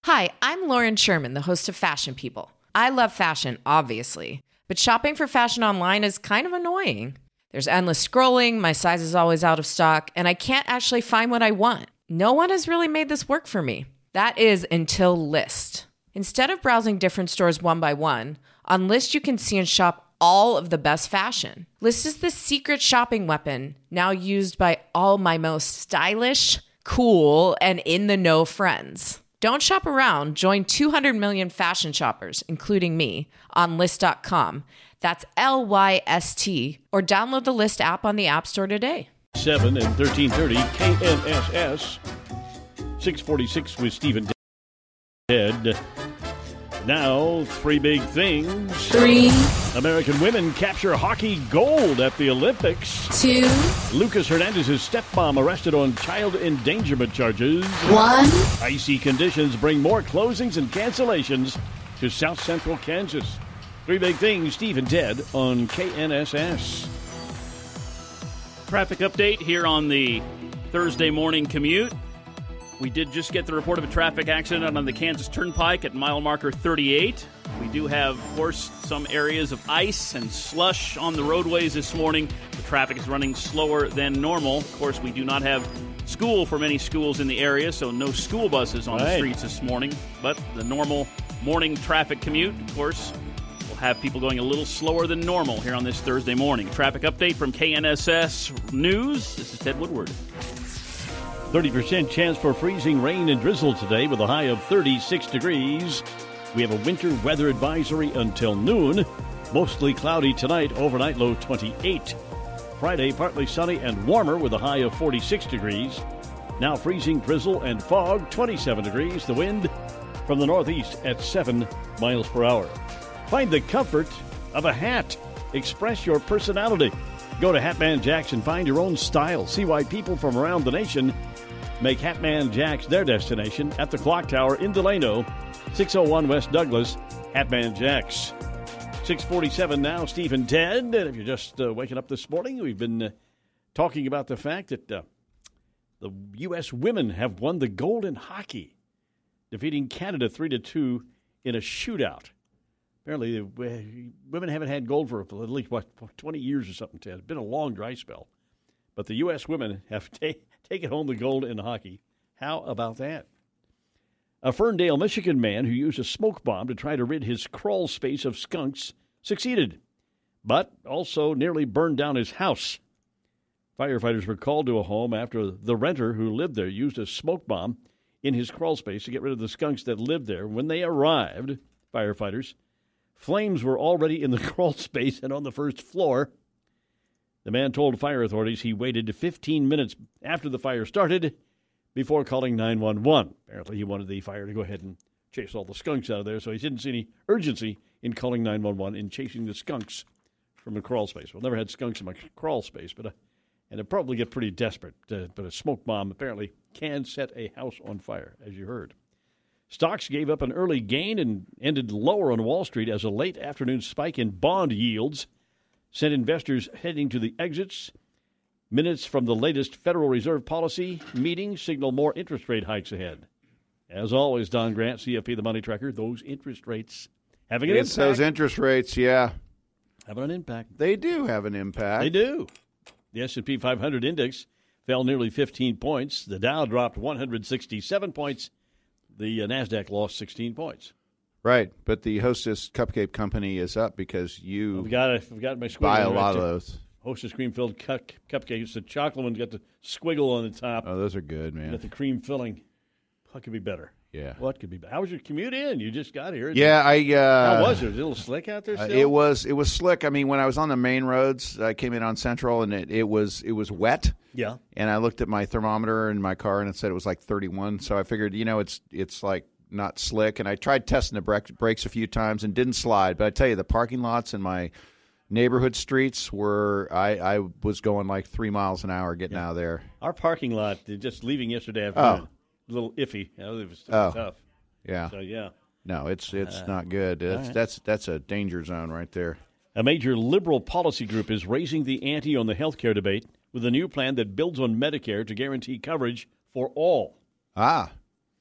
Hi, I'm Lauren Sherman, the host of Fashion People. I love fashion, obviously, but shopping for fashion online is kind of annoying. There's endless scrolling, my size is always out of stock, and I can't actually find what I want. No one has really made this work for me. That is until Lyst. Instead of browsing different stores one by one, on Lyst you can see and shop all of the best fashion. Lyst is the secret shopping weapon, now used by all my most stylish, cool, and in-the-know friends. Don't shop around. Join 200 million fashion shoppers, including me, on Lyst.com. That's Lyst, or download the Lyst app on the App Store today. 7 and 1330 KNSS 646 with Stephen Ted. Now, three big things. 3, American women capture hockey gold at the Olympics. 2, Lucas Hernandez's stepmom arrested on child endangerment charges. 1. Icy conditions bring more closings and cancellations to South Central Kansas. Three big things, Steve and Ted on KNSS. Traffic update here on the Thursday morning commute. We did just get the report of a traffic accident on the Kansas Turnpike at mile marker 38. We do have, of course, some areas of ice and slush on the roadways this morning. The traffic is running slower than normal. Of course, we do not have school for many schools in the area, so no school buses on the streets this morning. But the normal morning traffic commute, of course, will have people going a little slower than normal here on this Thursday morning. Traffic update from KNSS News. This is Ted Woodward. 30% chance for freezing rain and drizzle today with a high of 36 degrees. We have a winter weather advisory until noon. Mostly cloudy tonight, overnight low 28. Friday, partly sunny and warmer with a high of 46 degrees. Now freezing drizzle and fog, 27 degrees. The wind from the northeast at 7 miles per hour. Find the comfort of a hat. Express your personality. Go to Hatman Jacks and find your own style. See why people from around the nation make Hatman Jacks their destination at the Clock Tower in Delano, 601 West Douglas, Hatman Jacks. 6:47 now, Steve and Ted. And if you're just waking up this morning, we've been talking about the fact that the U.S. women have won the gold in hockey, defeating Canada 3-2 in a shootout. Apparently, women haven't had gold for at least, 20 years or something, Ted. It's been a long dry spell. But the U.S. women have taken home the gold in hockey. How about that? A Ferndale, Michigan man who used a smoke bomb to try to rid his crawl space of skunks succeeded, but also nearly burned down his house. Firefighters were called to a home after the renter who lived there used a smoke bomb in his crawl space to get rid of the skunks that lived there. When they arrived, firefighters, flames were already in the crawl space and on the first floor. The man told fire authorities he waited 15 minutes after the fire started before calling 911. Apparently, he wanted the fire to go ahead and chase all the skunks out of there, so he didn't see any urgency in calling 911 and chasing the skunks from the crawl space. Well, never had skunks in my crawl space, and it'd probably get pretty desperate. But a smoke bomb apparently can set a house on fire, as you heard. Stocks gave up an early gain and ended lower on Wall Street as a late afternoon spike in bond yields sent investors heading to the exits. Minutes from the latest Federal Reserve policy meeting signal more interest rate hikes ahead. As always, Don Grant, CFP, the Money Tracker, those interest rates having an impact. Those interest rates, yeah. Having an impact. They do have an impact. They do. The S&P 500 index fell nearly 15 points. The Dow dropped 167 points. The NASDAQ lost 16 points. Right, but the Hostess Cupcake Company is up because you I've got my buy a lot of those. Hostess cream filled cupcakes. The chocolate one's got the squiggle on the top. Oh, those are good, man. Got the cream filling. What could be better? Yeah. What could be better? How was your commute in? You just got here. Yeah, How was it? Was it a little slick out there still? It was slick. I mean, when I was on the main roads, I came in on Central, and it was wet. Yeah. And I looked at my thermometer in my car, and it said it was like 31. So I figured, it's like not slick. And I tried testing the brakes a few times and didn't slide. But I tell you, the parking lots in my neighborhood streets were I was going like 3 miles an hour getting out of there. Our parking lot, just leaving yesterday afternoon, a little iffy. It was tough. Yeah. So yeah. No, it's not good. That's a danger zone right there. A major liberal policy group is raising the ante on the health care debate with a new plan that builds on Medicare to guarantee coverage for all.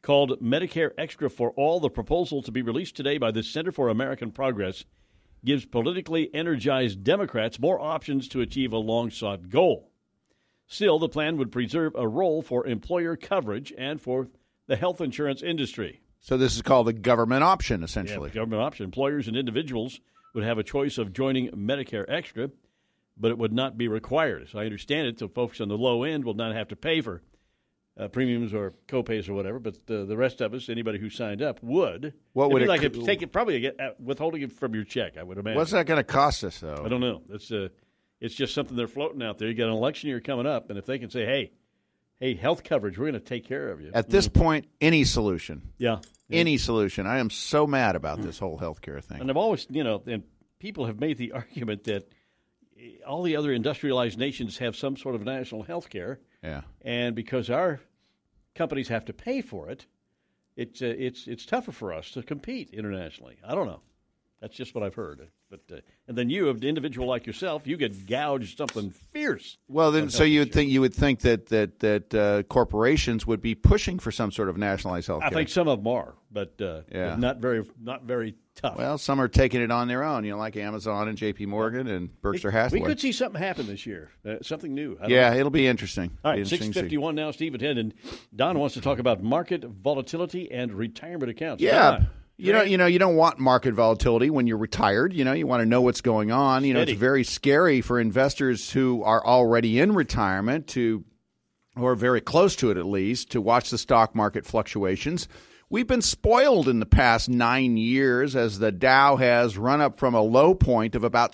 called Medicare Extra for All. The proposal to be released today by the Center for American Progress gives politically energized Democrats more options to achieve a long-sought goal. Still, the plan would preserve a role for employer coverage and for the health insurance industry. So this is called a government option, essentially. Yeah, government option. Employers and individuals would have a choice of joining Medicare Extra, but it would not be required. As I understand it, so folks on the low end will not have to pay for premiums or copays or whatever, but the rest of us, anybody who signed up, would. What would it take it? Probably withholding it from your check, I would imagine. What's that going to cost us, though? I don't know. It's just something they're floating out there. You got an election year coming up, and if they can say, hey, health coverage, we're going to take care of you. At this point, any solution. Yeah. Any solution. I am so mad about this whole healthcare thing. And I've always, and people have made the argument that all the other industrialized nations have some sort of national health care. Yeah. And because our companies have to pay for it, it's tougher for us to compete internationally. I don't know. That's just what I've heard. But and then you, an individual like yourself, you get gouged something fierce. Well, then, so you would think that corporations would be pushing for some sort of nationalized health care. I think some of them are, but not very tough. Well, some are taking it on their own. Like Amazon and J.P. Morgan and Berkshire Hathaway. We could see something happen this year, something new. It'll be interesting. All right, 6:51 now. Steve at 10, and Don wants to talk about market volatility and retirement accounts. Yeah. You don't want market volatility when you're retired. You want to know what's going on. It's very scary for investors who are already in retirement or very close to it at least, to watch the stock market fluctuations. We've been spoiled in the past 9 years as the Dow has run up from a low point of about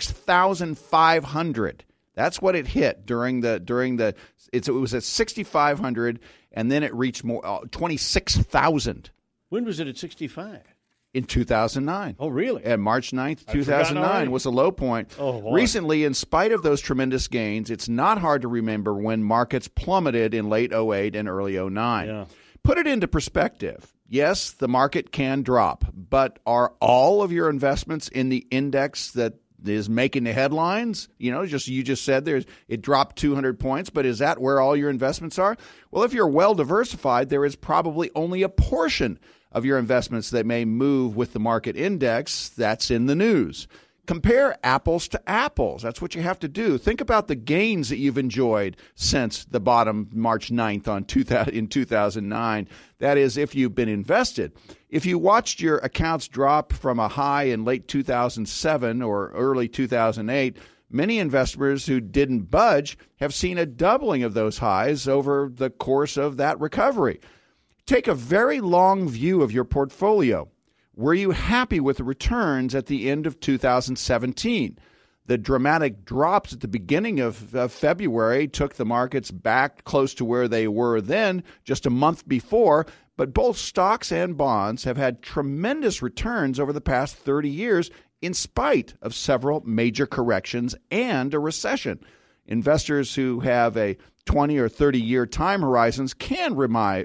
6,500. That's what it hit it was at 6,500, and then it reached 26,000. When was it at 65? In 2009. Oh, really? And March 9th, 2009 was a low point. Oh, boy. Recently, in spite of those tremendous gains, it's not hard to remember when markets plummeted in late 08 and early 09. Yeah. Put it into perspective. Yes, the market can drop, but are all of your investments in the index that is making the headlines? You just said it dropped 200 points, but is that where all your investments are? Well, if you're well diversified, there is probably only a portion of your investments that may move with the market index that's in the news. Compare apples to apples. That's what you have to do. Think about the gains that you've enjoyed since the bottom March 9th in 2009. That is, if you've been invested. If you watched your accounts drop from a high in late 2007 or early 2008, many investors who didn't budge have seen a doubling of those highs over the course of that recovery. Take a very long view of your portfolio. Were you happy with the returns at the end of 2017? The dramatic drops at the beginning of February took the markets back close to where they were then, just a month before, but both stocks and bonds have had tremendous returns over the past 30 years in spite of several major corrections and a recession. Investors who have a 20 or 30-year time horizons can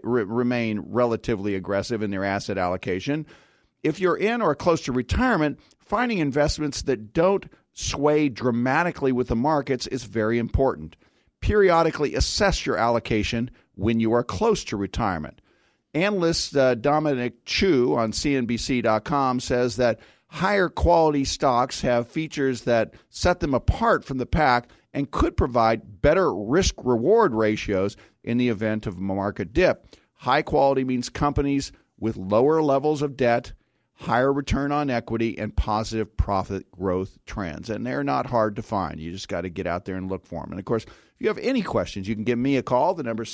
remain relatively aggressive in their asset allocation. If you're in or close to retirement, finding investments that don't sway dramatically with the markets is very important. Periodically assess your allocation when you are close to retirement. Analyst Dominic Chu on CNBC.com says that higher quality stocks have features that set them apart from the pack and could provide better risk-reward ratios in the event of a market dip. High quality means companies with lower levels of debt, higher return on equity, and positive profit growth trends. And they're not hard to find. You just got to get out there and look for them. And, of course, if you have any questions, you can give me a call. The number is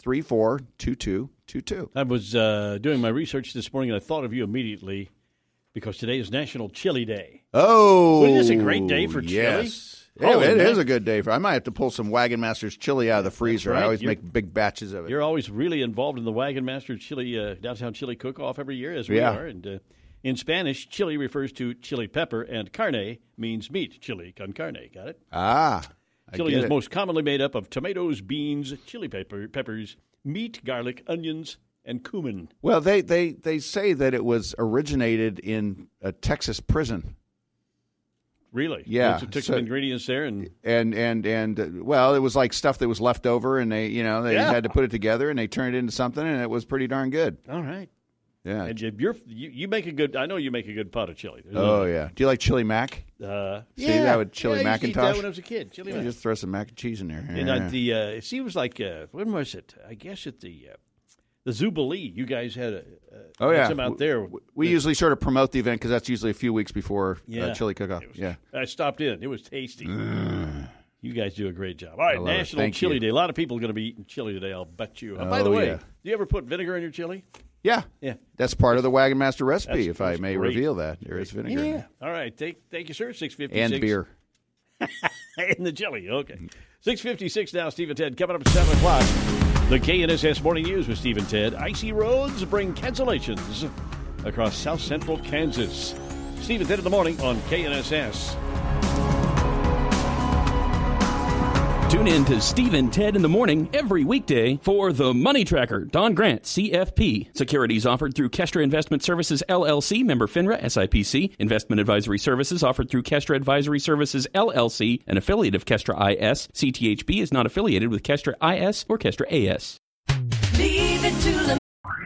634-2222. I was doing my research this morning, and I thought of you immediately because today is National Chili Day. Oh, Isn't this a great day for chili? Yes. It is a good day for. I might have to pull some Wagon Master's chili out of the freezer. Right. I always make big batches of it. You're always really involved in the Wagon Master Chili Downtown Chili Cook-Off every year, as we are. And in Spanish, chili refers to chili pepper, and carne means meat. Chili con carne. Got it? Chili is most commonly made up of tomatoes, beans, chili peppers, meat, garlic, onions, and cumin. Well, they say that it was originated in a Texas prison. Really? Yeah. So took some ingredients there and well, it was like stuff that was left over, and they had to put it together, and they turned it into something, and it was pretty darn good. All right. Yeah. And you make a good. I know you make a good pot of chili. Yeah. Do you like chili mac? See that with chili Macintosh? I used to eat that when I was a kid. Chili mac. Just throw some mac and cheese in there. And it was like when was it? I guess at the Zubilee. You guys had some out there. We usually sort of promote the event because that's usually a few weeks before chili cook-off. I stopped in. It was tasty. You guys do a great job. All right, National Chili Day. A lot of people are going to be eating chili today, I'll bet you. By the way, do you ever put vinegar in your chili? Yeah. That's part of the Wagon Master recipe, if I may great. reveal that. There is vinegar. Yeah. All right. Thank you, sir. 656. And beer. And the chili. Okay. 6:56 now, Steve and Ted. Coming up at 7 o'clock. The KNSS Morning News with Steve and Ted. Icy roads bring cancellations across south central Kansas. Steve and Ted in the morning on KNSS. Tune in to Steve and Ted in the morning every weekday for The Money Tracker. Don Grant, CFP. Securities offered through Kestra Investment Services, LLC, member FINRA, SIPC. Investment advisory services offered through Kestra Advisory Services, LLC, an affiliate of Kestra IS. CTHB is not affiliated with Kestra IS or Kestra AS. Leave it to the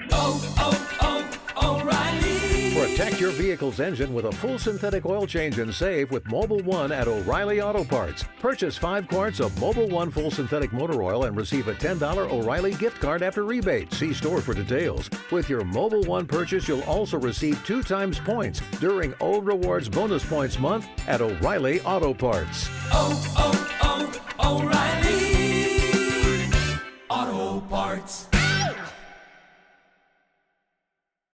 O'Reilly. Protect your vehicle's engine with a full synthetic oil change and save with Mobil 1 at O'Reilly Auto Parts. Purchase 5 quarts of Mobil 1 full synthetic motor oil and receive a $10 O'Reilly gift card after rebate. See store for details. With your Mobil 1 purchase, you'll also receive 2 times points during O Rewards Bonus Points Month at O'Reilly Auto Parts. O'Reilly.